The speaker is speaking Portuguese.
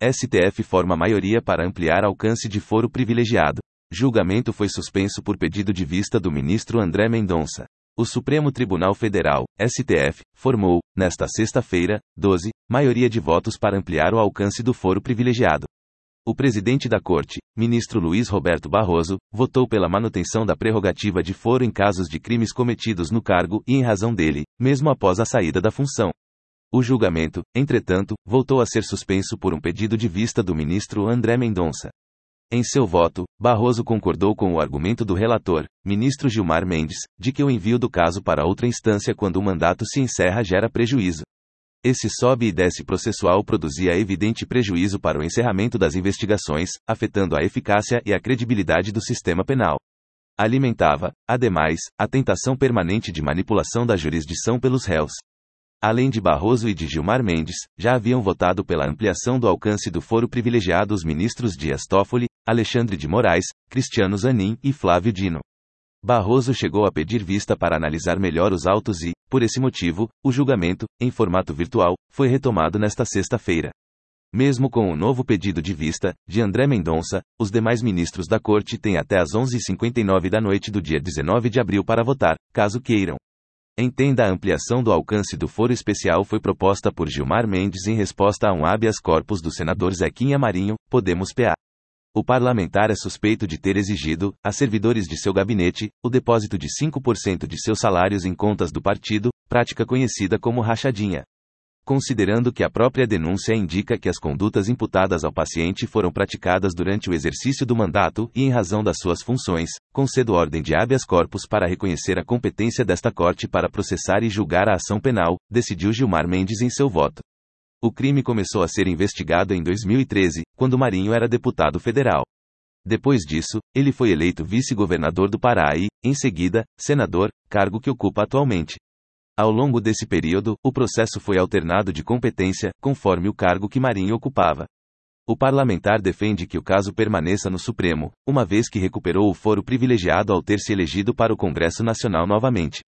STF forma maioria para ampliar alcance de foro privilegiado. Julgamento foi suspenso por pedido de vista do ministro André Mendonça. O Supremo Tribunal Federal, STF, formou, nesta sexta-feira, 12, maioria de votos para ampliar o alcance do foro privilegiado. O presidente da Corte, ministro Luiz Roberto Barroso, votou pela manutenção da prerrogativa de foro em casos de crimes cometidos no cargo e em razão dele, mesmo após a saída da função. O julgamento, entretanto, voltou a ser suspenso por um pedido de vista do ministro André Mendonça. Em seu voto, Barroso concordou com o argumento do relator, ministro Gilmar Mendes, de que o envio do caso para outra instância quando o mandato se encerra gera prejuízo. Esse sobe e desce processual produzia evidente prejuízo para o encerramento das investigações, afetando a eficácia e a credibilidade do sistema penal. Alimentava, ademais, a tentação permanente de manipulação da jurisdição pelos réus. Além de Barroso e de Gilmar Mendes, já haviam votado pela ampliação do alcance do foro privilegiado os ministros Dias Toffoli, Alexandre de Moraes, Cristiano Zanin e Flávio Dino. Barroso chegou a pedir vista para analisar melhor os autos e, por esse motivo, o julgamento, em formato virtual, foi retomado nesta sexta-feira. Mesmo com o novo pedido de vista, de André Mendonça, os demais ministros da Corte têm até às 11h59 da noite do dia 19 de abril para votar, caso queiram. Entenda a ampliação do alcance do foro especial foi proposta por Gilmar Mendes em resposta a um habeas corpus do senador Zequinha Marinho, Podemos PA. O parlamentar é suspeito de ter exigido, a servidores de seu gabinete, o depósito de 5% de seus salários em contas do partido, prática conhecida como rachadinha. Considerando que a própria denúncia indica que as condutas imputadas ao paciente foram praticadas durante o exercício do mandato e em razão das suas funções, concedo ordem de habeas corpus para reconhecer a competência desta Corte para processar e julgar a ação penal, decidiu Gilmar Mendes em seu voto. O crime começou a ser investigado em 2013, quando Marinho era deputado federal. Depois disso, ele foi eleito vice-governador do Pará e, em seguida, senador, cargo que ocupa atualmente. Ao longo desse período, o processo foi alternado de competência, conforme o cargo que Marinho ocupava. O parlamentar defende que o caso permaneça no Supremo, uma vez que recuperou o foro privilegiado ao ter se elegido para o Congresso Nacional novamente.